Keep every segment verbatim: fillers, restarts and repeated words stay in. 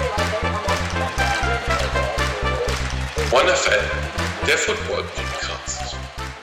One F L, der Football-Podcast.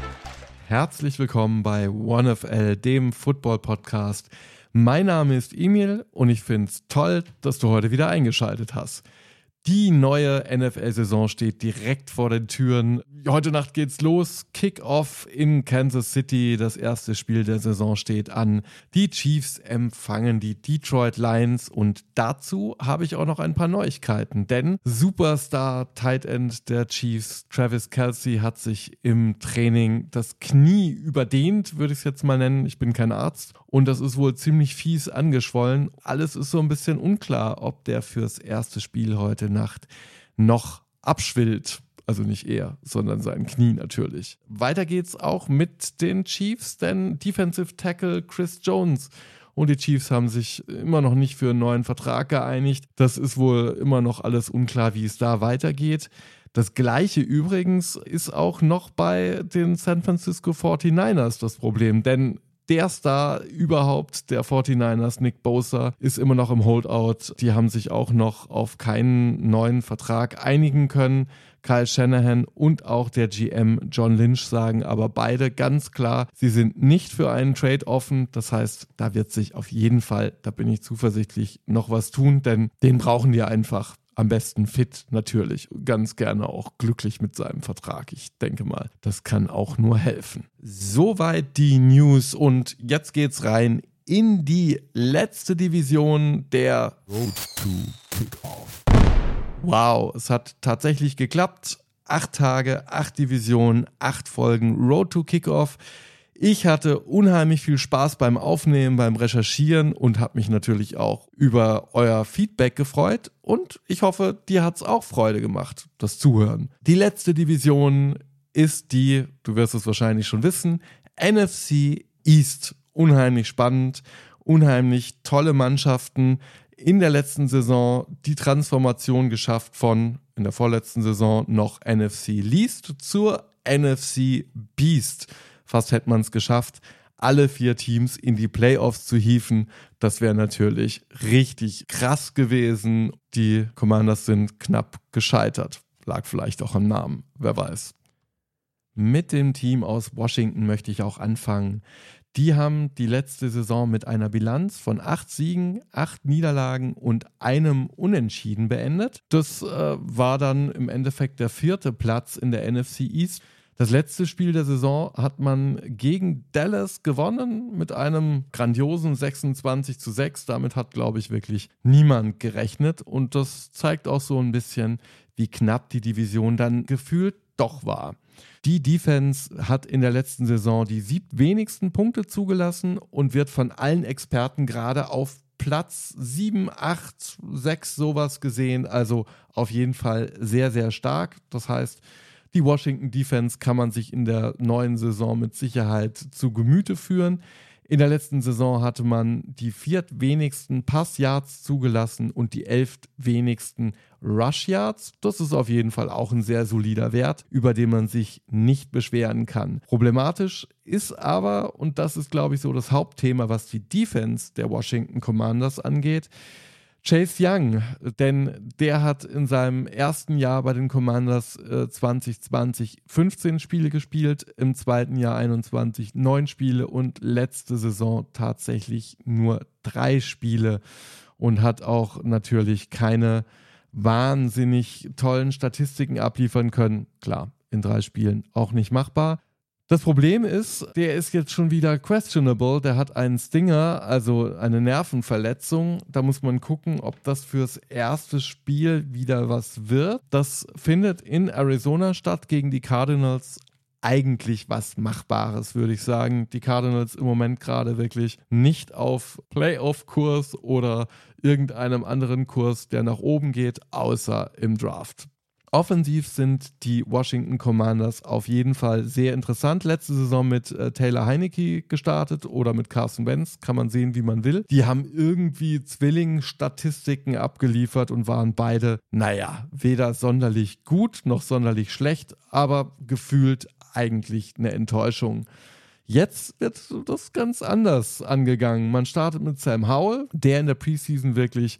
Herzlich willkommen bei One F L, dem Football-Podcast. Mein Name ist Emil und ich finde es toll, dass du heute wieder eingeschaltet hast. Die neue N F L-Saison steht direkt vor den Türen. Heute Nacht geht's los. Kickoff in Kansas City. Das erste Spiel der Saison steht an. Die Chiefs empfangen die Detroit Lions und dazu habe ich auch noch ein paar Neuigkeiten. Denn Superstar Tight End der Chiefs, Travis Kelce, hat sich im Training das Knie überdehnt, würde ich es jetzt mal nennen. Ich bin kein Arzt. Und das ist wohl ziemlich fies angeschwollen. Alles ist so ein bisschen unklar, ob der fürs erste Spiel heute Nacht noch abschwillt. Also nicht er, sondern sein Knie natürlich. Weiter geht's auch mit den Chiefs, denn Defensive Tackle Chris Jones und die Chiefs haben sich immer noch nicht für einen neuen Vertrag geeinigt. Das ist wohl immer noch alles unklar, wie es da weitergeht. Das Gleiche übrigens ist auch noch bei den San Francisco forty-niners das Problem, denn der Star überhaupt der forty-niners, Nick Bosa, ist immer noch im Holdout. Die haben sich auch noch auf keinen neuen Vertrag einigen können. Kyle Shanahan und auch der G M John Lynch sagen aber beide ganz klar, sie sind nicht für einen Trade offen. Das heißt, da wird sich auf jeden Fall, da bin ich zuversichtlich, noch was tun, denn den brauchen die einfach. Am besten fit natürlich, ganz gerne auch glücklich mit seinem Vertrag. Ich denke mal, das kann auch nur helfen. Soweit die News und jetzt geht's rein in die letzte Division der Road to Kickoff. Wow, es hat tatsächlich geklappt. Acht Tage, acht Divisionen, acht Folgen Road to Kickoff. Ich hatte unheimlich viel Spaß beim Aufnehmen, beim Recherchieren und habe mich natürlich auch über euer Feedback gefreut und ich hoffe, dir hat es auch Freude gemacht, das Zuhören. Die letzte Division ist die, du wirst es wahrscheinlich schon wissen, N F C East. Unheimlich spannend, unheimlich tolle Mannschaften. In der letzten Saison die Transformation geschafft von, in der vorletzten Saison noch N F C Least zur N F C Beast. Fast hätte man es geschafft, alle vier Teams in die Playoffs zu hieven. Das wäre natürlich richtig krass gewesen. Die Commanders sind knapp gescheitert. Lag vielleicht auch am Namen, wer weiß. Mit dem Team aus Washington möchte ich auch anfangen. Die haben die letzte Saison mit einer Bilanz von acht Siegen, acht Niederlagen und einem Unentschieden beendet. Das äh, war dann im Endeffekt der vierte Platz in der N F C East. Das letzte Spiel der Saison hat man gegen Dallas gewonnen mit einem grandiosen sechsundzwanzig zu sechs. Damit hat, glaube ich, wirklich niemand gerechnet. Und das zeigt auch so ein bisschen, wie knapp die Division dann gefühlt doch war. Die Defense hat in der letzten Saison die siebtwenigsten Punkte zugelassen und wird von allen Experten gerade auf Platz sieben, acht, sechs sowas gesehen. Also auf jeden Fall sehr, sehr stark. Das heißt, die Washington Defense kann man sich in der neuen Saison mit Sicherheit zu Gemüte führen. In der letzten Saison hatte man die viertwenigsten Passyards zugelassen und die elftwenigsten Rushyards. Das ist auf jeden Fall auch ein sehr solider Wert, über den man sich nicht beschweren kann. Problematisch ist aber, und das ist, glaube ich, so das Hauptthema, was die Defense der Washington Commanders angeht, Chase Young, denn der hat in seinem ersten Jahr bei den Commanders äh, zwanzig zwanzig fünfzehn Spiele gespielt, im zweiten Jahr einundzwanzig neun Spiele und letzte Saison tatsächlich nur drei Spiele und hat auch natürlich keine wahnsinnig tollen Statistiken abliefern können. Klar, in drei Spielen auch nicht machbar. Das Problem ist, der ist jetzt schon wieder questionable, der hat einen Stinger, also eine Nervenverletzung. Da muss man gucken, ob das fürs erste Spiel wieder was wird. Das findet in Arizona statt gegen die Cardinals. Eigentlich was Machbares, würde ich sagen. Die Cardinals im Moment gerade wirklich nicht auf Playoff-Kurs oder irgendeinem anderen Kurs, der nach oben geht, außer im Draft. Offensiv sind die Washington Commanders auf jeden Fall sehr interessant. Letzte Saison mit äh, Taylor Heinicke gestartet oder mit Carson Wentz, kann man sehen, wie man will. Die haben irgendwie Zwilling-Statistiken abgeliefert und waren beide, naja, weder sonderlich gut noch sonderlich schlecht, aber gefühlt eigentlich eine Enttäuschung. Jetzt wird das ganz anders angegangen. Man startet mit Sam Howell, der in der Preseason wirklich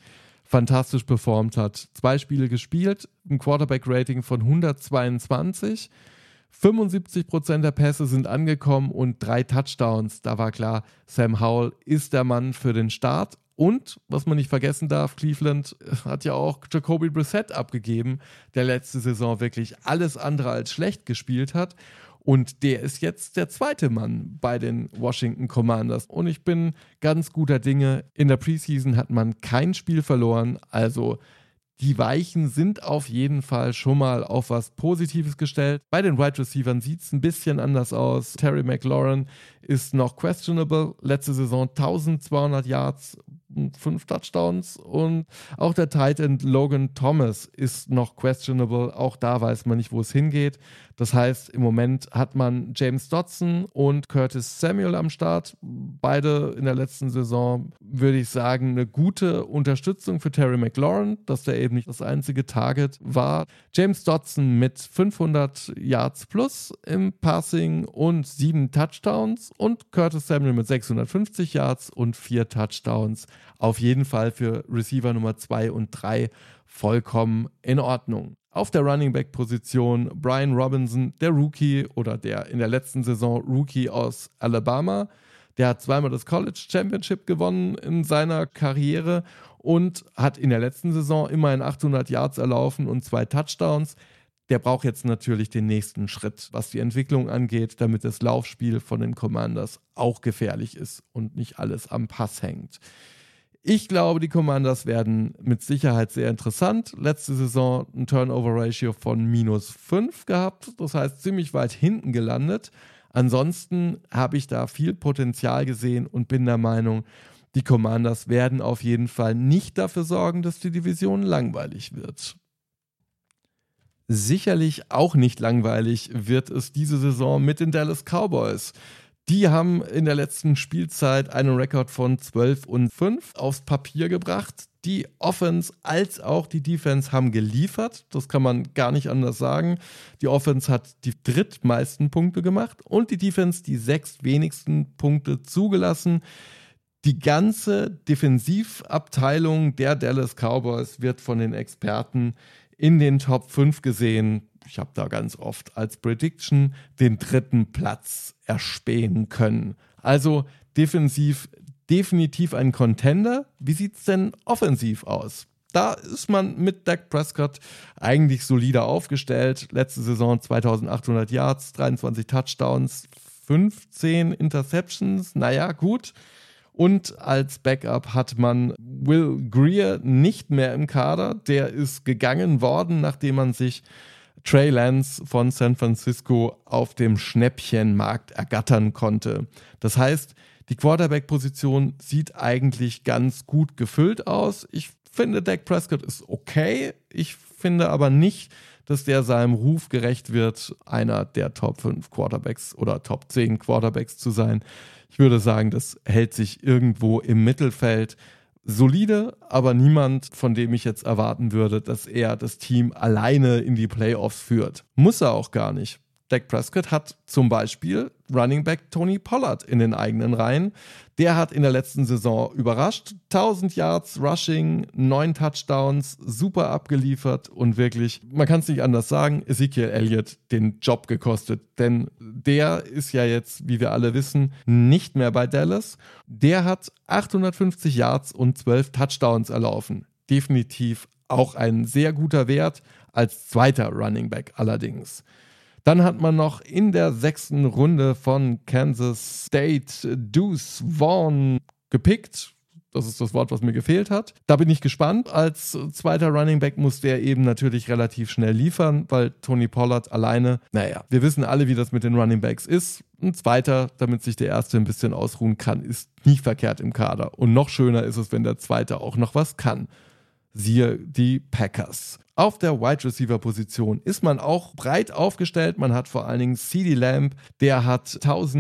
fantastisch performt hat. Zwei Spiele gespielt, ein Quarterback-Rating von hundertzweiundzwanzig, fünfundsiebzig Prozent der Pässe sind angekommen und drei Touchdowns. Da war klar, Sam Howell ist der Mann für den Start. Und, was man nicht vergessen darf, Cleveland hat ja auch Jacoby Brissett abgegeben, der letzte Saison wirklich alles andere als schlecht gespielt hat. Und der ist jetzt der zweite Mann bei den Washington Commanders. Und ich bin ganz guter Dinge. In der Preseason hat man kein Spiel verloren. Also die Weichen sind auf jeden Fall schon mal auf was Positives gestellt. Bei den Wide Receivern sieht es ein bisschen anders aus. Terry McLaurin ist noch questionable. Letzte Saison eintausendzweihundert Yards, fünf Touchdowns. Und auch der Tight End Logan Thomas ist noch questionable. Auch da weiß man nicht, wo es hingeht. Das heißt, im Moment hat man James Dotson und Curtis Samuel am Start. Beide in der letzten Saison, würde ich sagen, eine gute Unterstützung für Terry McLaurin, dass der eben nicht das einzige Target war. James Dotson mit fünfhundert Yards plus im Passing und sieben Touchdowns und Curtis Samuel mit sechshundertfünfzig Yards und vier Touchdowns. Auf jeden Fall für Receiver Nummer zwei und drei vollkommen in Ordnung. Auf der Running Back Position Brian Robinson, der Rookie oder der in der letzten Saison Rookie aus Alabama. Der hat zweimal das College Championship gewonnen in seiner Karriere und hat in der letzten Saison immerhin achthundert Yards erlaufen und zwei Touchdowns. Der braucht jetzt natürlich den nächsten Schritt, was die Entwicklung angeht, damit das Laufspiel von den Commanders auch gefährlich ist und nicht alles am Pass hängt. Ich glaube, die Commanders werden mit Sicherheit sehr interessant. Letzte Saison ein Turnover-Ratio von minus fünf gehabt, das heißt ziemlich weit hinten gelandet. Ansonsten habe ich da viel Potenzial gesehen und bin der Meinung, die Commanders werden auf jeden Fall nicht dafür sorgen, dass die Division langweilig wird. Sicherlich auch nicht langweilig wird es diese Saison mit den Dallas Cowboys. Die haben in der letzten Spielzeit einen Rekord von zwölf und fünf aufs Papier gebracht. Die Offense als auch die Defense haben geliefert. Das kann man gar nicht anders sagen. Die Offense hat die drittmeisten Punkte gemacht und die Defense die sechs wenigsten Punkte zugelassen. Die ganze Defensivabteilung der Dallas Cowboys wird von den Experten in den Top fünf gesehen. Ich habe da ganz oft als Prediction den dritten Platz erspähen können. Also defensiv definitiv ein Contender. Wie sieht es denn offensiv aus? Da ist man mit Dak Prescott eigentlich solider aufgestellt. Letzte Saison zweitausendachthundert Yards, dreiundzwanzig Touchdowns, fünfzehn Interceptions. Naja, gut. Und als Backup hat man Will Grier nicht mehr im Kader. Der ist gegangen worden, nachdem man sich Trey Lance von San Francisco auf dem Schnäppchenmarkt ergattern konnte. Das heißt, die Quarterback-Position sieht eigentlich ganz gut gefüllt aus. Ich finde, Dak Prescott ist okay. Ich finde aber nicht, dass der seinem Ruf gerecht wird, einer der Top fünf Quarterbacks oder Top zehn Quarterbacks zu sein. Ich würde sagen, das hält sich irgendwo im Mittelfeld. Solide, aber niemand, von dem ich jetzt erwarten würde, dass er das Team alleine in die Playoffs führt. Muss er auch gar nicht. Dak Prescott hat zum Beispiel Running Back Tony Pollard in den eigenen Reihen. Der hat in der letzten Saison überrascht. tausend Yards Rushing, neun Touchdowns, super abgeliefert und wirklich, man kann es nicht anders sagen, Ezekiel Elliott den Job gekostet. Denn der ist ja jetzt, wie wir alle wissen, nicht mehr bei Dallas. Der hat achthundertfünfzig Yards und zwölf Touchdowns erlaufen. Definitiv auch ein sehr guter Wert, als zweiter Running Back allerdings. Dann hat man noch in der sechsten Runde von Kansas State Deuce Vaughn gepickt. Das ist das Wort, was mir gefehlt hat. Da bin ich gespannt. Als zweiter Running Back muss der eben natürlich relativ schnell liefern, weil Tony Pollard alleine, naja, wir wissen alle, wie das mit den Running Backs ist. Ein zweiter, damit sich der erste ein bisschen ausruhen kann, ist nicht verkehrt im Kader. Und noch schöner ist es, wenn der zweite auch noch was kann. Siehe die Packers. Auf der Wide Receiver Position ist man auch breit aufgestellt. Man hat vor allen Dingen CeeDee Lamb, der hat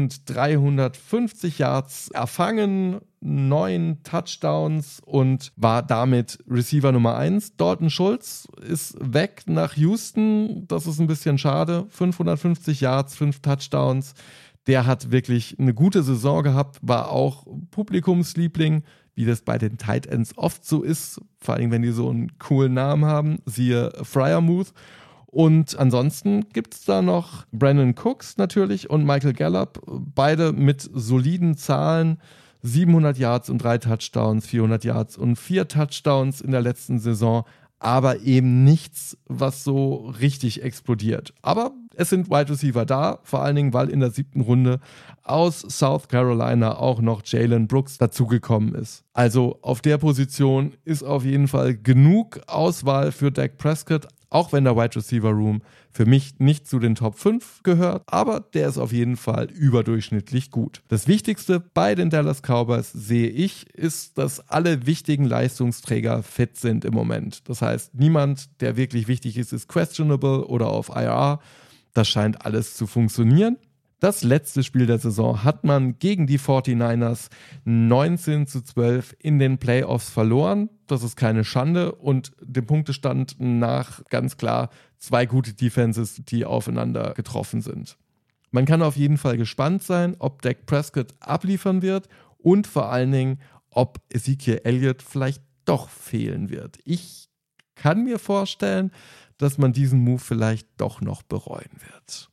eintausenddreihundertfünfzig Yards erfangen, neun Touchdowns und war damit Receiver Nummer eins. Dalton Schultz ist weg nach Houston. Das ist ein bisschen schade. fünfhundertfünfzig Yards, fünf Touchdowns. Der hat wirklich eine gute Saison gehabt, war auch Publikumsliebling, wie das bei den Tight Ends oft so ist. vor allem wenn die so einen coolen Namen haben, siehe Freiermuth. Und ansonsten gibt es da noch Brandon Cooks natürlich und Michael Gallup, beide mit soliden Zahlen, siebenhundert Yards und drei Touchdowns, vierhundert Yards und vier Touchdowns in der letzten Saison, aber eben nichts, was so richtig explodiert. Aber es sind Wide Receiver da, vor allen Dingen, weil in der siebten Runde aus South Carolina auch noch Jalen Brooks dazugekommen ist. Also auf der Position ist auf jeden Fall genug Auswahl für Dak Prescott, auch wenn der Wide Receiver Room für mich nicht zu den Top fünf gehört, aber der ist auf jeden Fall überdurchschnittlich gut. Das Wichtigste bei den Dallas Cowboys, sehe ich, ist, dass alle wichtigen Leistungsträger fit sind im Moment. Das heißt, niemand, der wirklich wichtig ist, ist questionable oder auf I R. Das scheint alles zu funktionieren. Das letzte Spiel der Saison hat man gegen die forty-niners neunzehn zu zwölf in den Playoffs verloren. Das ist keine Schande und dem Punktestand nach ganz klar zwei gute Defenses, die aufeinander getroffen sind. Man kann auf jeden Fall gespannt sein, ob Dak Prescott abliefern wird und vor allen Dingen, ob Ezekiel Elliott vielleicht doch fehlen wird. Ich kann mir vorstellen, dass man diesen Move vielleicht doch noch bereuen wird.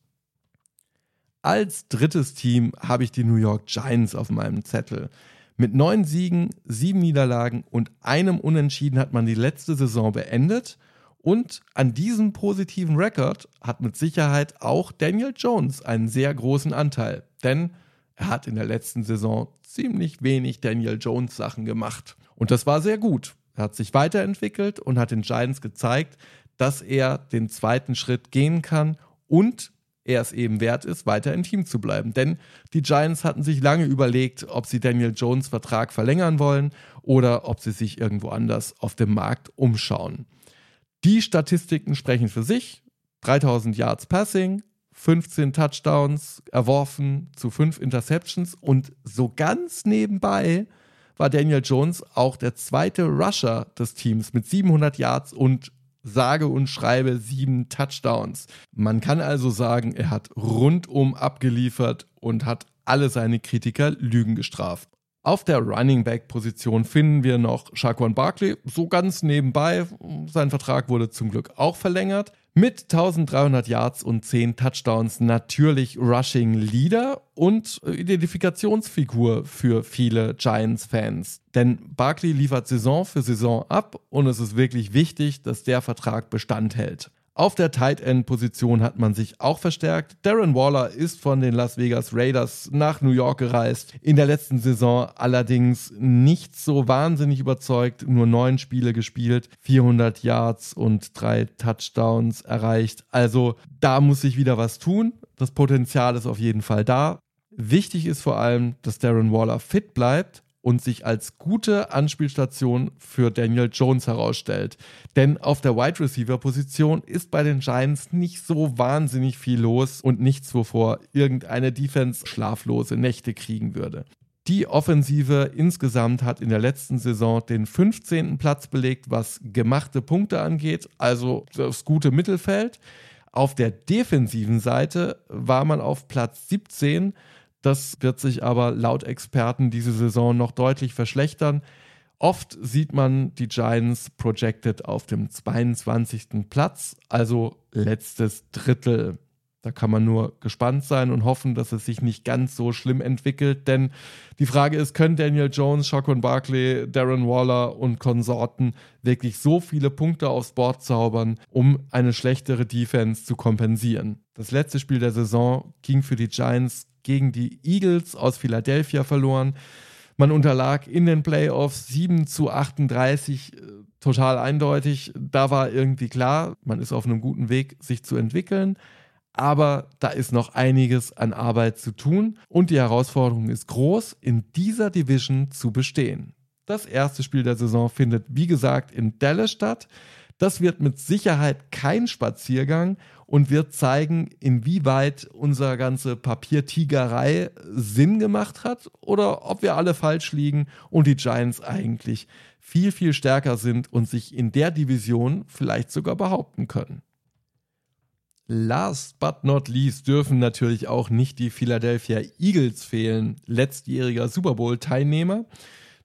Als drittes Team habe ich die New York Giants auf meinem Zettel. Mit neun Siegen, sieben Niederlagen und einem Unentschieden hat man die letzte Saison beendet. Und an diesem positiven Rekord hat mit Sicherheit auch Daniel Jones einen sehr großen Anteil. Denn er hat in der letzten Saison ziemlich wenig Daniel Jones Sachen gemacht. Und das war sehr gut. Er hat sich weiterentwickelt und hat den Giants gezeigt, dass er den zweiten Schritt gehen kann und er es eben wert ist, weiter im Team zu bleiben. Denn die Giants hatten sich lange überlegt, ob sie Daniel Jones' Vertrag verlängern wollen oder ob sie sich irgendwo anders auf dem Markt umschauen. Die Statistiken sprechen für sich. dreitausend Yards Passing, fünfzehn Touchdowns erworfen zu fünf Interceptions und so ganz nebenbei war Daniel Jones auch der zweite Rusher des Teams mit siebenhundert Yards und sage und schreibe sieben Touchdowns. Man kann also sagen, er hat rundum abgeliefert und hat alle seine Kritiker Lügen gestraft. Auf der Running Back Position finden wir noch Saquon Barkley, so ganz nebenbei. Sein Vertrag wurde zum Glück auch verlängert. Mit eintausenddreihundert Yards und zehn Touchdowns natürlich Rushing Leader und Identifikationsfigur für viele Giants-Fans. Denn Barkley liefert Saison für Saison ab und es ist wirklich wichtig, dass der Vertrag Bestand hält. Auf der Tight End Position hat man sich auch verstärkt. Darren Waller ist von den Las Vegas Raiders nach New York gereist. In der letzten Saison allerdings nicht so wahnsinnig überzeugt. Nur neun Spiele gespielt, vierhundert Yards und drei Touchdowns erreicht. Also da muss sich wieder was tun. Das Potenzial ist auf jeden Fall da. Wichtig ist vor allem, dass Darren Waller fit bleibt und sich als gute Anspielstation für Daniel Jones herausstellt. Denn auf der Wide Receiver Position ist bei den Giants nicht so wahnsinnig viel los und nichts, wovor irgendeine Defense schlaflose Nächte kriegen würde. Die Offensive insgesamt hat in der letzten Saison den fünfzehnten Platz belegt, was gemachte Punkte angeht, also das gute Mittelfeld. Auf der defensiven Seite war man auf Platz siebzehn. Das wird sich aber laut Experten diese Saison noch deutlich verschlechtern. Oft sieht man die Giants projected auf dem zweiundzwanzigsten Platz, also letztes Drittel. Da kann man nur gespannt sein und hoffen, dass es sich nicht ganz so schlimm entwickelt, denn die Frage ist, können Daniel Jones, Saquon Barkley, Darren Waller und Konsorten wirklich so viele Punkte aufs Board zaubern, um eine schlechtere Defense zu kompensieren? Das letzte Spiel der Saison ging für die Giants gegen die Eagles aus Philadelphia verloren. Man unterlag in den Playoffs sieben zu achtunddreißig, total eindeutig. Da war irgendwie klar, man ist auf einem guten Weg, sich zu entwickeln. Aber da ist noch einiges an Arbeit zu tun und die Herausforderung ist groß, in dieser Division zu bestehen. Das erste Spiel der Saison findet, wie gesagt, in Dallas statt. Das wird mit Sicherheit kein Spaziergang und wird zeigen, inwieweit unsere ganze Papiertigerei Sinn gemacht hat oder ob wir alle falsch liegen und die Giants eigentlich viel, viel stärker sind und sich in der Division vielleicht sogar behaupten können. Last but not least dürfen natürlich auch nicht die Philadelphia Eagles fehlen, letztjähriger Super Bowl-Teilnehmer.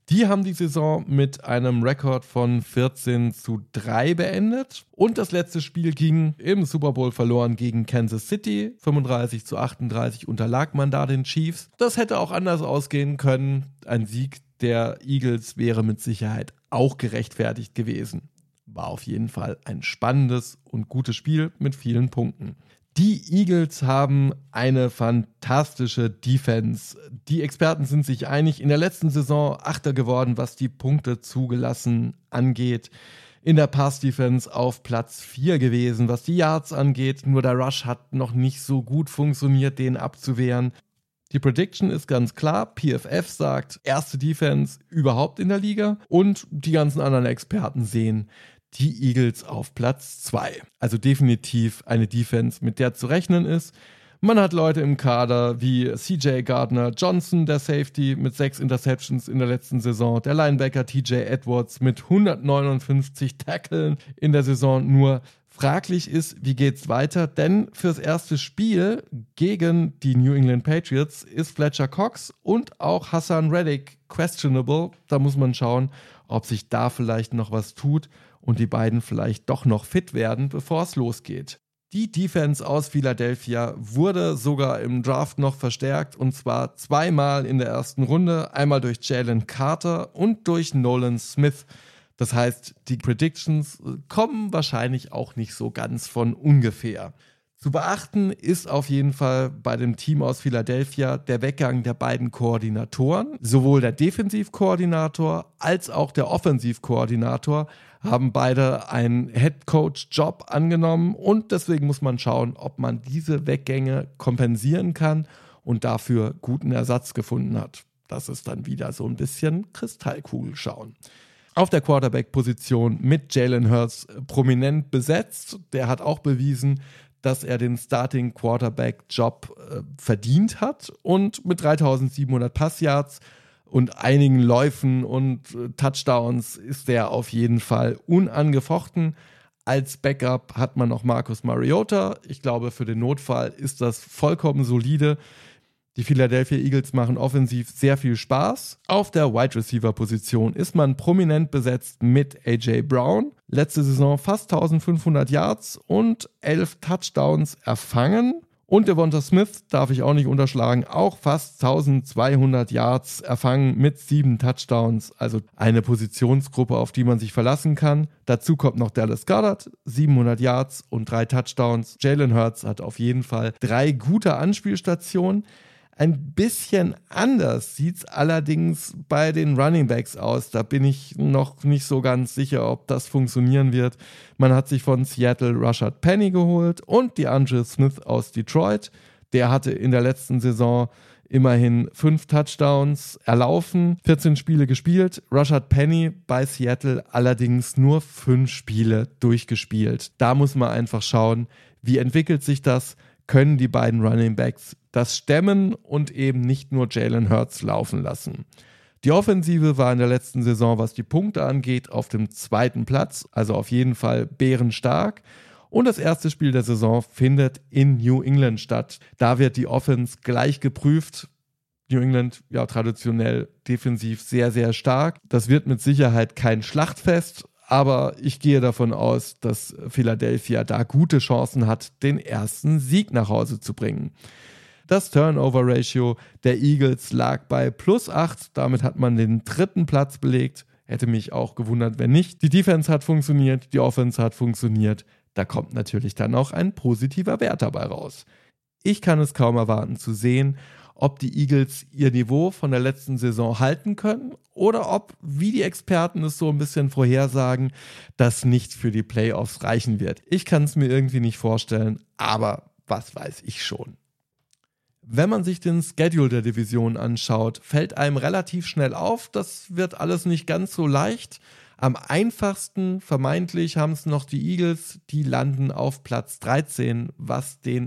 Die haben die Saison mit einem Rekord von vierzehn zu drei beendet und das letzte Spiel ging im Super Bowl verloren gegen Kansas City. fünfunddreißig zu achtunddreißig unterlag man da den Chiefs. Das hätte auch anders ausgehen können. Ein Sieg der Eagles wäre mit Sicherheit auch gerechtfertigt gewesen. War auf jeden Fall ein spannendes und gutes Spiel mit vielen Punkten. Die Eagles haben eine fantastische Defense. Die Experten sind sich einig, in der letzten Saison Achter geworden, was die Punkte zugelassen angeht. In der Pass-Defense auf Platz vier gewesen, was die Yards angeht. Nur der Rush hat noch nicht so gut funktioniert, den abzuwehren. Die Prediction ist ganz klar, P F F sagt, erste Defense überhaupt in der Liga und die ganzen anderen Experten sehen die Eagles auf Platz zwei. Also definitiv eine Defense, mit der zu rechnen ist. Man hat Leute im Kader wie C J Gardner-Johnson, der Safety, mit sechs Interceptions in der letzten Saison. Der Linebacker T J Edwards mit hundertneunundfünfzig Tackeln in der Saison. Nur fraglich ist, wie geht's weiter? Denn fürs erste Spiel gegen die New England Patriots ist Fletcher Cox und auch Hassan Reddick questionable. Da muss man schauen, ob sich da vielleicht noch was tut und die beiden vielleicht doch noch fit werden, bevor es losgeht. Die Defense aus Philadelphia wurde sogar im Draft noch verstärkt und zwar zweimal in der ersten Runde, einmal durch Jalen Carter und durch Nolan Smith. Das heißt, die Predictions kommen wahrscheinlich auch nicht so ganz von ungefähr. Zu beachten ist auf jeden Fall bei dem Team aus Philadelphia der Weggang der beiden Koordinatoren. Sowohl der Defensivkoordinator als auch der Offensivkoordinator haben beide einen Headcoach-Job angenommen und deswegen muss man schauen, ob man diese Weggänge kompensieren kann und dafür guten Ersatz gefunden hat. Das ist dann wieder so ein bisschen Kristallkugel schauen. Auf der Quarterback-Position mit Jalen Hurts prominent besetzt. Der hat auch bewiesen, dass er den Starting-Quarterback-Job äh, verdient hat und mit dreitausendsiebenhundert Passyards und einigen Läufen und äh, Touchdowns ist er auf jeden Fall unangefochten. Als Backup hat man noch Marcus Mariota. Ich glaube, für den Notfall ist das vollkommen solide. Die Philadelphia Eagles machen offensiv sehr viel Spaß. Auf der Wide Receiver Position ist man prominent besetzt mit A J Brown. Letzte Saison fast eintausendfünfhundert Yards und elf Touchdowns erfangen. Und Devonta Smith darf ich auch nicht unterschlagen, auch fast eintausendzweihundert Yards erfangen mit sieben Touchdowns. Also eine Positionsgruppe, auf die man sich verlassen kann. Dazu kommt noch Dallas Goedert, siebenhundert Yards und drei Touchdowns. Jalen Hurts hat auf jeden Fall drei gute Anspielstationen. Ein bisschen anders sieht es allerdings bei den Running Backs aus. Da bin ich noch nicht so ganz sicher, ob das funktionieren wird. Man hat sich von Seattle Rashad Penny geholt und DeAndre Smith aus Detroit. Der hatte in der letzten Saison immerhin fünf Touchdowns erlaufen, vierzehn Spiele gespielt. Rashad Penny bei Seattle allerdings nur fünf Spiele durchgespielt. Da muss man einfach schauen, wie entwickelt sich das? Können die beiden Running Backs das stemmen und eben nicht nur Jalen Hurts laufen lassen. Die Offensive war in der letzten Saison, was die Punkte angeht, auf dem zweiten Platz, also auf jeden Fall bärenstark. Und das erste Spiel der Saison findet in New England statt. Da wird die Offense gleich geprüft. New England, ja, traditionell defensiv sehr, sehr stark. Das wird mit Sicherheit kein Schlachtfest, aber ich gehe davon aus, dass Philadelphia da gute Chancen hat, den ersten Sieg nach Hause zu bringen. Das Turnover-Ratio der Eagles lag bei plus acht, damit hat man den dritten Platz belegt. Hätte mich auch gewundert, wenn nicht. Die Defense hat funktioniert, die Offense hat funktioniert. Da kommt natürlich dann auch ein positiver Wert dabei raus. Ich kann es kaum erwarten zu sehen, ob die Eagles ihr Niveau von der letzten Saison halten können oder ob, wie die Experten es so ein bisschen vorhersagen, das nicht für die Playoffs reichen wird. Ich kann es mir irgendwie nicht vorstellen, aber was weiß ich schon. Wenn man sich den Schedule der Division anschaut, fällt einem relativ schnell auf, das wird alles nicht ganz so leicht. Am einfachsten, vermeintlich, haben es noch die Eagles, die landen auf Platz dreizehn, was den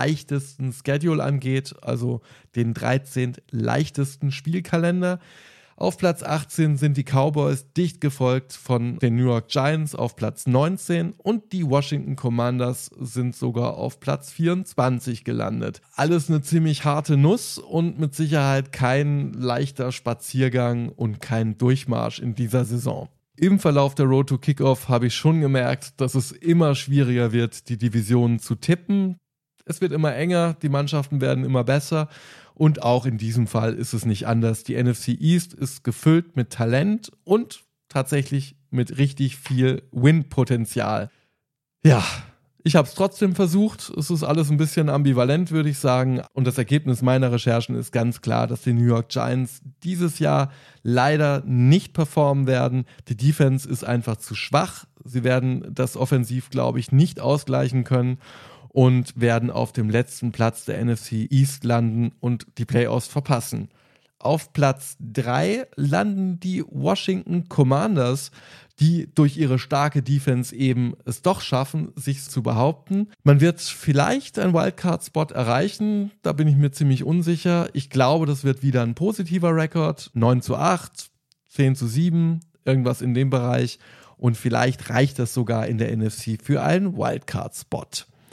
leichtesten Schedule angeht, also den dreizehnten leichtesten Spielkalender. Auf Platz achtzehn sind die Cowboys, dicht gefolgt von den New York Giants auf Platz neunzehn und die Washington Commanders sind sogar auf Platz vierundzwanzig gelandet. Alles eine ziemlich harte Nuss und mit Sicherheit kein leichter Spaziergang und kein Durchmarsch in dieser Saison. Im Verlauf der Road to Kickoff habe ich schon gemerkt, dass es immer schwieriger wird, die Divisionen zu tippen. Es wird immer enger, die Mannschaften werden immer besser und auch in diesem Fall ist es nicht anders. Die N F C East ist gefüllt mit Talent und tatsächlich mit richtig viel Win-Potenzial. Ja, ich habe es trotzdem versucht. Es ist alles ein bisschen ambivalent, würde ich sagen. Und das Ergebnis meiner Recherchen ist ganz klar, dass die New York Giants dieses Jahr leider nicht performen werden. Die Defense ist einfach zu schwach. Sie werden das offensiv, glaube ich, nicht ausgleichen können und werden auf dem letzten Platz der N F C East landen und die Playoffs verpassen. Auf Platz drei landen die Washington Commanders, die durch ihre starke Defense eben es doch schaffen, sich zu behaupten. Man wird vielleicht einen Wildcard-Spot erreichen, da bin ich mir ziemlich unsicher. Ich glaube, das wird wieder ein positiver Rekord, neun zu acht, zehn zu sieben, irgendwas in dem Bereich. Und vielleicht reicht das sogar in der N F C für einen Wildcard-Spot.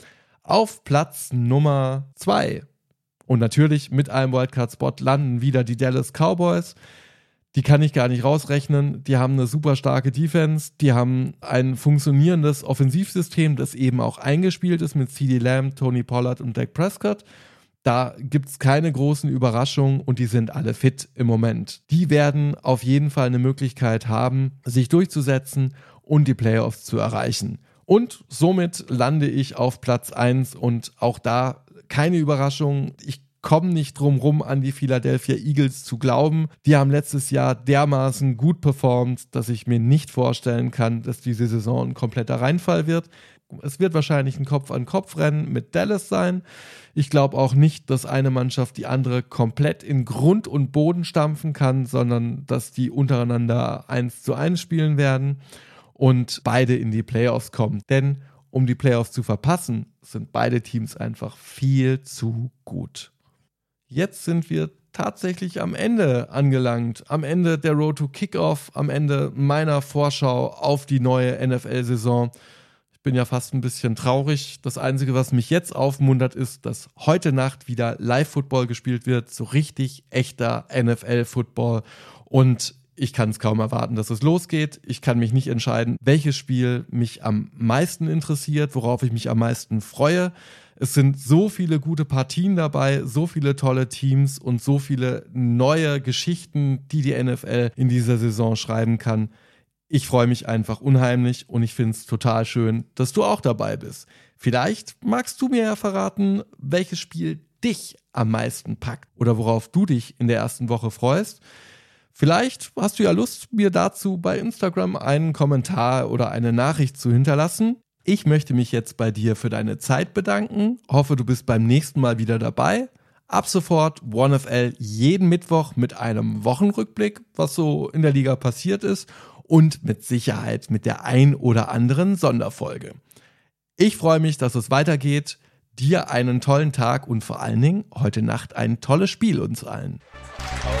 Auf Platz Nummer zwei und natürlich mit einem Wildcard-Spot landen wieder die Dallas Cowboys. Die kann ich gar nicht rausrechnen. Die haben eine super starke Defense. Die haben ein funktionierendes Offensivsystem, das eben auch eingespielt ist mit CeeDee Lamb, Tony Pollard und Dak Prescott. Da gibt es keine großen Überraschungen und die sind alle fit im Moment. Die werden auf jeden Fall eine Möglichkeit haben, sich durchzusetzen und die Playoffs zu erreichen. Und somit lande ich auf Platz eins und auch da keine Überraschung. Ich komme nicht drum rum, an die Philadelphia Eagles zu glauben. Die haben letztes Jahr dermaßen gut performt, dass ich mir nicht vorstellen kann, dass diese Saison ein kompletter Reinfall wird. Es wird wahrscheinlich ein Kopf-an-Kopf-Rennen mit Dallas sein. Ich glaube auch nicht, dass eine Mannschaft die andere komplett in Grund und Boden stampfen kann, sondern dass die untereinander eins zu eins spielen werden und beide in die Playoffs kommen. Denn um die Playoffs zu verpassen, sind beide Teams einfach viel zu gut. Jetzt sind wir tatsächlich am Ende angelangt, am Ende der Road to Kickoff, am Ende meiner Vorschau auf die neue N F L-Saison. Ich bin ja fast ein bisschen traurig. Das Einzige, was mich jetzt aufmuntert, ist, dass heute Nacht wieder Live-Football gespielt wird, so richtig echter N F L-Football. Und ich kann es kaum erwarten, dass es losgeht. Ich kann mich nicht entscheiden, welches Spiel mich am meisten interessiert, worauf ich mich am meisten freue. Es sind so viele gute Partien dabei, so viele tolle Teams und so viele neue Geschichten, die die N F L in dieser Saison schreiben kann. Ich freue mich einfach unheimlich und ich finde es total schön, dass du auch dabei bist. Vielleicht magst du mir ja verraten, welches Spiel dich am meisten packt oder worauf du dich in der ersten Woche freust. Vielleicht hast du ja Lust, mir dazu bei Instagram einen Kommentar oder eine Nachricht zu hinterlassen. Ich möchte mich jetzt bei dir für deine Zeit bedanken. Hoffe, du bist beim nächsten Mal wieder dabei. Ab sofort One F L jeden Mittwoch mit einem Wochenrückblick, was so in der Liga passiert ist und mit Sicherheit mit der ein oder anderen Sonderfolge. Ich freue mich, dass es weitergeht. Dir einen tollen Tag und vor allen Dingen heute Nacht ein tolles Spiel uns allen.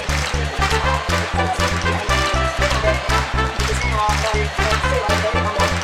This is